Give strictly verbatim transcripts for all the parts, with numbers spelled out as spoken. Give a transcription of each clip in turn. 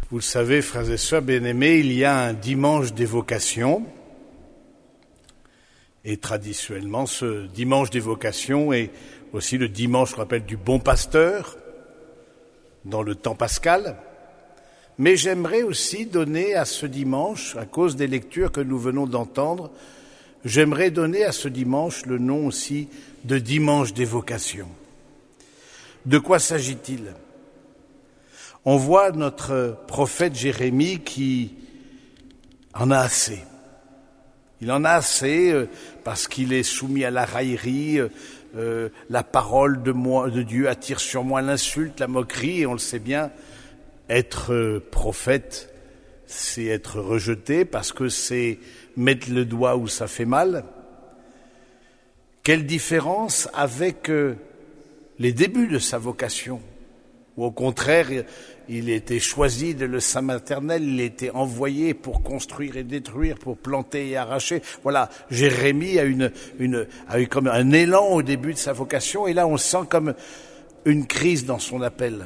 Vous le savez, frères et sœurs bien-aimés, il y a un dimanche des vocations. Et traditionnellement, ce dimanche des vocations est aussi le dimanche qu'on appelle du bon pasteur, dans le temps pascal. Mais j'aimerais aussi donner à ce dimanche, à cause des lectures que nous venons d'entendre, j'aimerais donner à ce dimanche le nom aussi de dimanche des vocations. De quoi s'agit-il ? On voit notre prophète Jérémie qui en a assez. Il en a assez parce qu'il est soumis à la raillerie, euh, la parole de, moi, de Dieu attire sur moi l'insulte, la moquerie, et on le sait bien, être prophète, c'est être rejeté parce que c'est mettre le doigt où ça fait mal. Quelle différence avec euh, les débuts de sa vocation, où au contraire, il était choisi de le sein maternel, il était envoyé pour construire et détruire, pour planter et arracher. Voilà, Jérémie a, une, une, a eu comme un élan au début de sa vocation, et là on sent comme une crise dans son appel.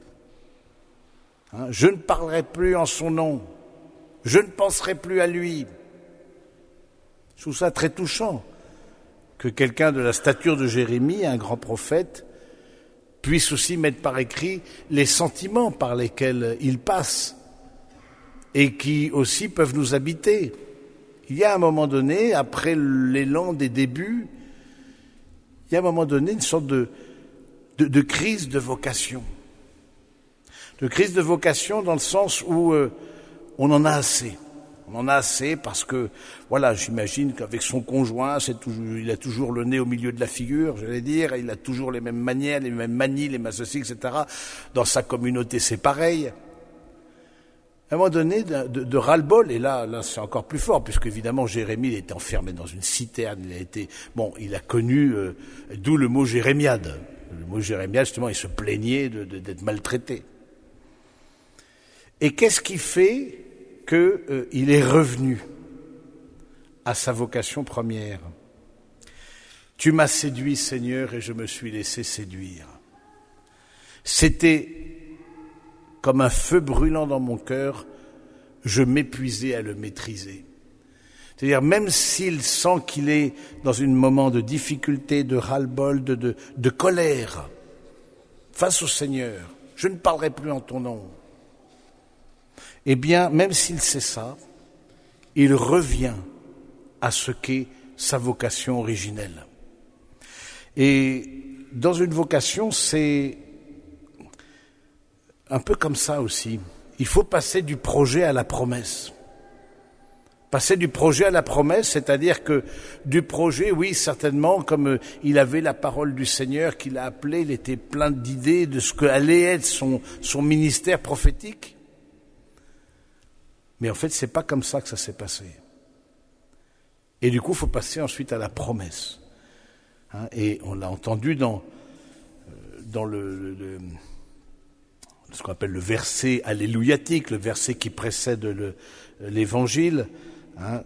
Hein, je ne parlerai plus en son nom, je ne penserai plus à lui. Je trouve ça très touchant que quelqu'un de la stature de Jérémie, un grand prophète, puisse aussi mettre par écrit les sentiments par lesquels il passe et qui aussi peuvent nous habiter. Il y a un moment donné, après l'élan des débuts, il y a un moment donné une sorte de, de, de crise de vocation. De crise de vocation dans le sens où euh, on en a assez. On en a assez parce que, voilà, j'imagine qu'avec son conjoint, c'est toujours, il a toujours le nez au milieu de la figure, j'allais dire, il a toujours les mêmes manières, les mêmes manies, les mêmes ceci, et cetera. Dans sa communauté, c'est pareil. À un moment donné, de, de, de ras-le-bol, et là, là, c'est encore plus fort, puisque évidemment, Jérémie, il était enfermé dans une citerne, il a été, bon, il a connu, euh, d'où le mot jérémiade. Le mot jérémiade, justement, il se plaignait de, de, d'être maltraité. Et qu'est-ce qui fait qu'il euh, est revenu à sa vocation première. Tu m'as séduit, Seigneur, et je me suis laissé séduire. C'était comme un feu brûlant dans mon cœur, je m'épuisais à le maîtriser. C'est-à-dire, même s'il sent qu'il est dans un moment de difficulté, de ras-le-bol, de, de, de colère, face au Seigneur, je ne parlerai plus en ton nom. Eh bien, même s'il sait ça, il revient à ce qu'est sa vocation originelle. Et dans une vocation, c'est un peu comme ça aussi. Il faut passer du projet à la promesse. Passer du projet à la promesse, c'est-à-dire que du projet, oui, certainement, comme il avait la parole du Seigneur qu'il a appelé, il était plein d'idées de ce qu'allait être son, son ministère prophétique. Mais en fait, c'est pas comme ça que ça s'est passé. Et du coup, il faut passer ensuite à la promesse. Hein, et on l'a entendu dans, dans le, le, le, ce qu'on appelle le verset alléluiatique, le verset qui précède le, l'évangile, hein,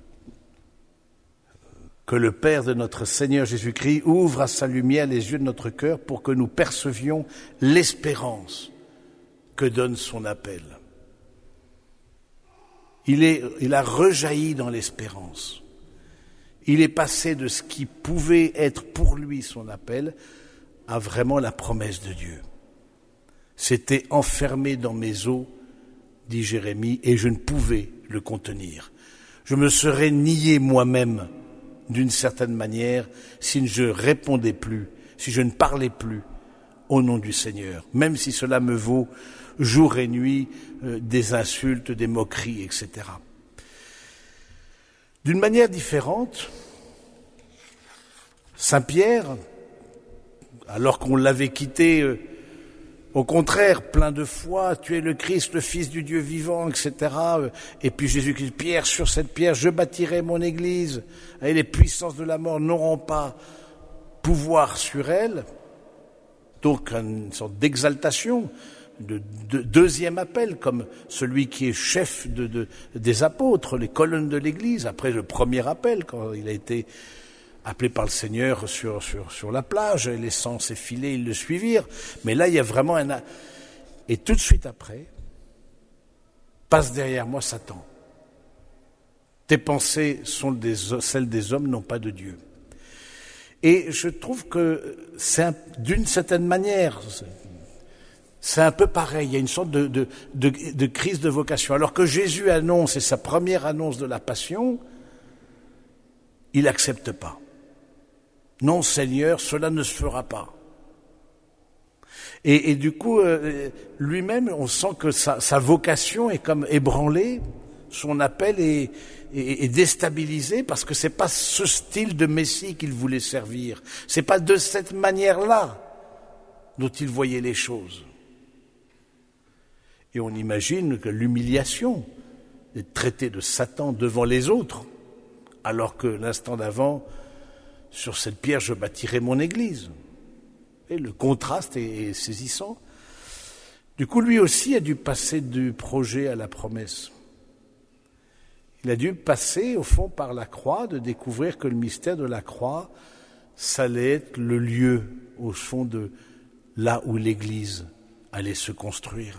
que le Père de notre Seigneur Jésus-Christ ouvre à sa lumière les yeux de notre cœur pour que nous percevions l'espérance que donne son appel. Il, est, il a rejailli dans l'espérance. Il est passé de ce qui pouvait être pour lui son appel à vraiment la promesse de Dieu. C'était enfermé dans mes os, dit Jérémie, et je ne pouvais le contenir. Je me serais nié moi-même d'une certaine manière si je ne répondais plus, si je ne parlais plus au nom du Seigneur, même si cela me vaut jour et nuit, euh, des insultes, des moqueries, et cetera. D'une manière différente, Saint Pierre, alors qu'on l'avait quitté, euh, au contraire, plein de foi, tu es le Christ, le Fils du Dieu vivant, et cetera. Euh, et puis Jésus-Christ, Pierre, sur cette pierre, je bâtirai mon Église, et les puissances de la mort n'auront pas pouvoir sur elle. Donc, une sorte d'exaltation, de, de deuxième appel, comme celui qui est chef de, de, des apôtres, les colonnes de l'Église, après le premier appel, quand il a été appelé par le Seigneur sur, sur, sur la plage, et laissant ses filets, ils le suivirent. Mais là, il y a vraiment un... Et tout de suite après, passe derrière moi, Satan. Tes pensées sont des, celles des hommes, non pas de Dieu. Et je trouve que c'est un, d'une certaine manière, c'est un peu pareil. Il y a une sorte de, de, de, de crise de vocation. Alors que Jésus annonce, et sa première annonce de la passion, il n'accepte pas. Non, Seigneur, cela ne se fera pas. Et, et du coup, euh, lui-même, on sent que sa, sa vocation est comme ébranlée, son appel est, est, est déstabilisé parce que c'est pas ce style de Messie qu'il voulait servir. C'est pas de cette manière-là dont il voyait les choses. Et on imagine que l'humiliation est traitée de Satan devant les autres, alors que l'instant d'avant, sur cette pierre, je bâtirai mon église. Et le contraste est saisissant. Du coup, lui aussi a dû passer du projet à la promesse. Il a dû passer, au fond, par la croix, de découvrir que le mystère de la croix, ça allait être le lieu, au fond, de là où l'Église allait se construire.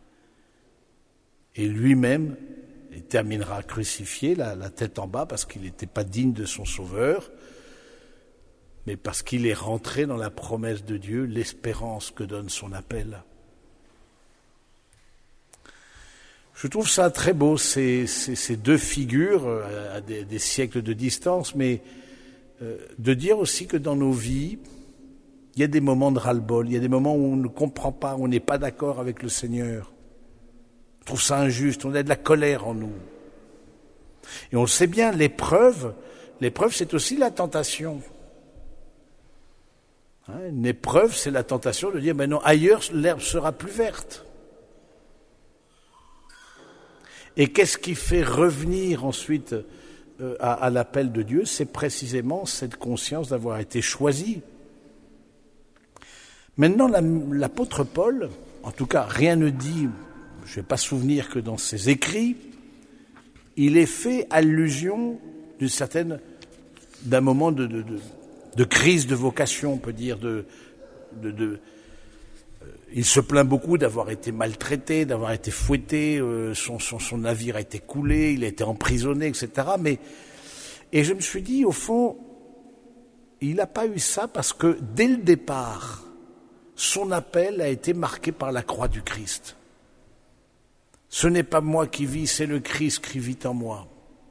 Et lui-même, il terminera crucifié, la, la tête en bas, parce qu'il n'était pas digne de son Sauveur, mais parce qu'il est rentré dans la promesse de Dieu, l'espérance que donne son appel. Je trouve ça très beau, ces, ces, ces deux figures à des, des siècles de distance, mais euh, de dire aussi que dans nos vies, il y a des moments de ras-le-bol, il y a des moments où on ne comprend pas, où on n'est pas d'accord avec le Seigneur. On trouve ça injuste, on a de la colère en nous. Et on le sait bien, l'épreuve, l'épreuve c'est aussi la tentation. Hein, une épreuve, c'est la tentation de dire, ben non, ailleurs l'herbe sera plus verte. Et qu'est-ce qui fait revenir ensuite euh, à, à l'appel de Dieu? C'est précisément cette conscience d'avoir été choisi. Maintenant, la, l'apôtre Paul, en tout cas, rien ne dit, je ne vais pas souvenir que dans ses écrits, il est fait allusion d'une certaine, d'un moment de, de, de, de crise de vocation, on peut dire, de, de, de il se plaint beaucoup d'avoir été maltraité, d'avoir été fouetté, euh, son, son, son navire a été coulé, il a été emprisonné, et cetera. Mais, et je me suis dit, au fond, il n'a pas eu ça parce que dès le départ, son appel a été marqué par la croix du Christ. Ce n'est pas moi qui vis, c'est le Christ qui vit en moi.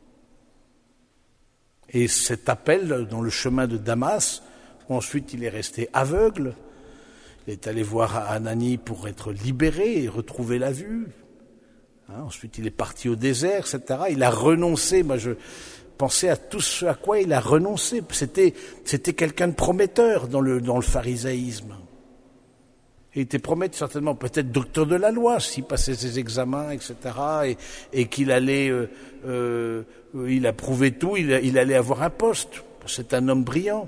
Et cet appel dans le chemin de Damas, où ensuite il est resté aveugle, il est allé voir Ananie pour être libéré et retrouver la vue. Hein, ensuite, il est parti au désert, et cetera. Il a renoncé. Moi, je pensais à tout ce à quoi il a renoncé. C'était, c'était quelqu'un de prometteur dans le, dans le pharisaïsme. Il était prometteur, certainement, peut-être docteur de la loi, s'il passait ses examens, et cetera. Et, et qu'il allait, euh, euh, il a prouvé tout, il, il allait avoir un poste. C'est un homme brillant.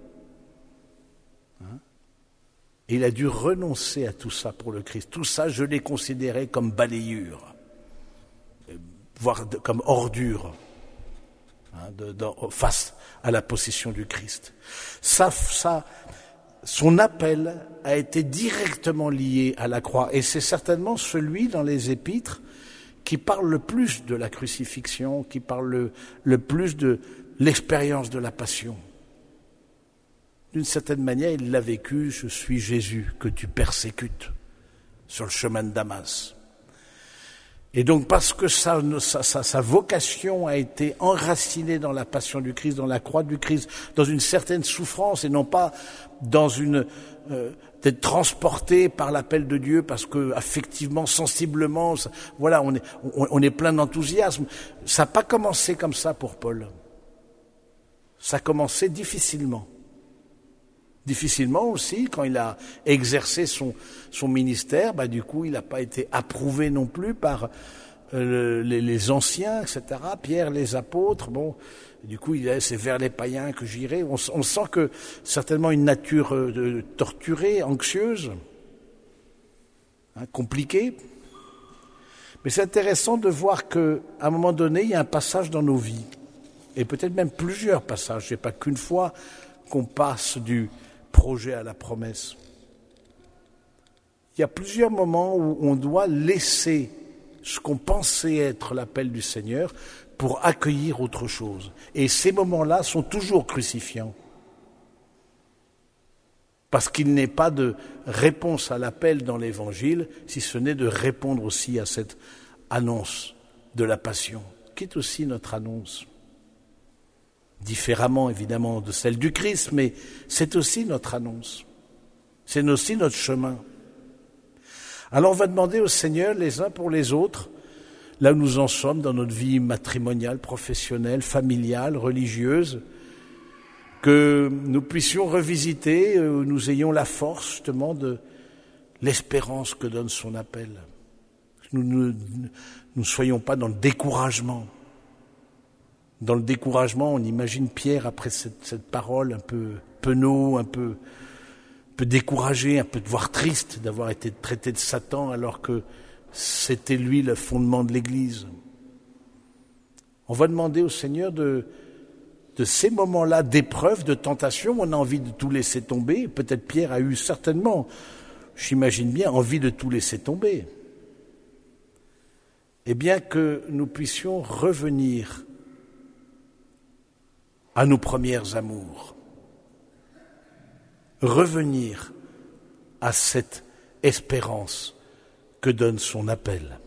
Et il a dû renoncer à tout ça pour le Christ. Tout ça, je l'ai considéré comme balayure, voire de, comme ordure, hein, de, de, face à la possession du Christ. Ça, ça, son appel a été directement lié à la croix. Et c'est certainement celui dans les épîtres qui parle le plus de la crucifixion, qui parle le, le plus de l'expérience de la passion. D'une certaine manière, il l'a vécu, je suis Jésus que tu persécutes sur le chemin de Damas. Et donc parce que sa, sa, sa, sa vocation a été enracinée dans la passion du Christ, dans la croix du Christ, dans une certaine souffrance et non pas dans une euh, d'être transporté par l'appel de Dieu parce que affectivement, sensiblement, ça, voilà, on est, on, on est plein d'enthousiasme. Ça n'a pas commencé comme ça pour Paul. Ça a commencé difficilement. Difficilement aussi, quand il a exercé son, son ministère, bah, du coup, il n'a pas été approuvé non plus par euh, les, les anciens, et cetera, Pierre, les apôtres. Bon, du coup, il a, c'est vers les païens que j'irai. On, on sent que certainement une nature euh, torturée, anxieuse, hein, compliquée. Mais c'est intéressant de voir qu'à un moment donné, il y a un passage dans nos vies, et peut-être même plusieurs passages. C'est pas qu'une fois qu'on passe du projet à la promesse. Il y a plusieurs moments où on doit laisser ce qu'on pensait être l'appel du Seigneur pour accueillir autre chose. Et ces moments-là sont toujours crucifiants. Parce qu'il n'est pas de réponse à l'appel dans l'Évangile, si ce n'est de répondre aussi à cette annonce de la passion, qui est aussi notre annonce. Différemment, évidemment, de celle du Christ, mais c'est aussi notre annonce. C'est aussi notre chemin. Alors on va demander au Seigneur, les uns pour les autres, là où nous en sommes dans notre vie matrimoniale, professionnelle, familiale, religieuse, que nous puissions revisiter, euh, nous ayons la force justement de l'espérance que donne son appel. Nous ne nous soyons pas dans le découragement. Dans le découragement, on imagine Pierre après cette, cette parole un peu penaud, un peu, un peu découragé, un peu voire triste d'avoir été traité de Satan alors que c'était lui le fondement de l'Église. On va demander au Seigneur de, de ces moments-là d'épreuve, de tentation, on a envie de tout laisser tomber. Peut-être Pierre a eu certainement, j'imagine bien, envie de tout laisser tomber. Eh bien que nous puissions revenir à nos premières amours, revenir à cette espérance que donne son appel.